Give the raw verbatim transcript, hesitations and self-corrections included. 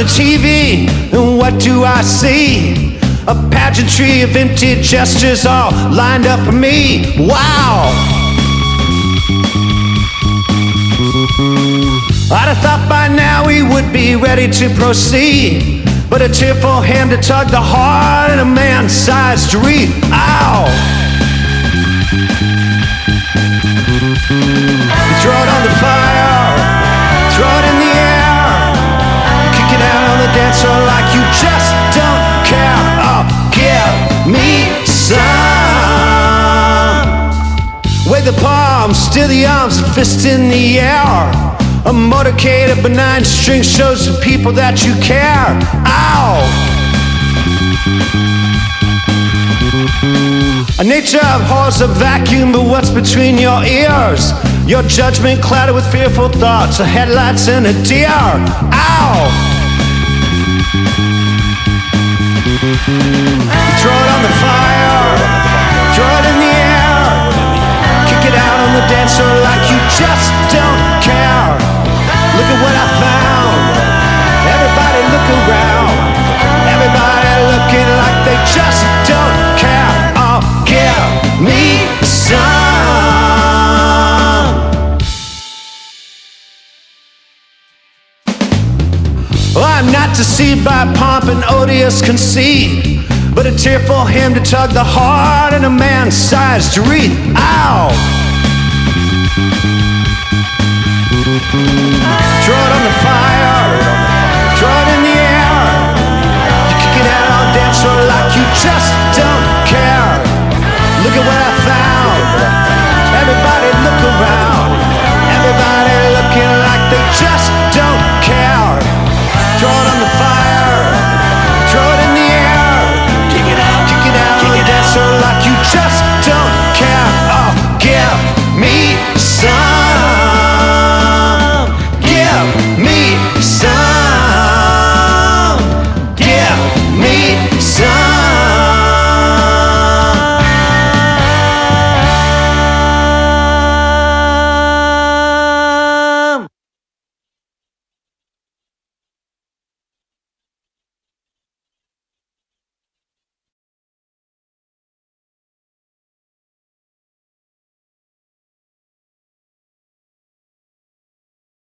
the T V, and what do I see? A pageantry of empty gestures all lined up for me. Wow! I'd have thought by now we would be ready to proceed, but a tearful hand to tug the heart and a man-sized wreath. Ow! Throw it on the fire, throw it in the air, kick it out on the dance floor like you just don't care. Oh, give me some. Wave the palms, steer the arms, fist in the air. A motorcade of benign strings shows the people that you care. Ow! A nature abhors a vacuum, but what's between your ears? Your judgment clouded with fearful thoughts, the headlights and a deer. Ow! Throw it on the fire, throw it in the air, kick it out on the dance floor like you just don't care. Look at what I found. Everybody look around. Everybody looking like they just don't care. Oh, give me some. Oh, I'm not deceived by pomp and odious conceit, but a tearful hymn to tug the heart and a man-sized wreath. Ow! Throw it on the fire, throw it in the air, you kick it out on dance floor like you just don't care. Look at what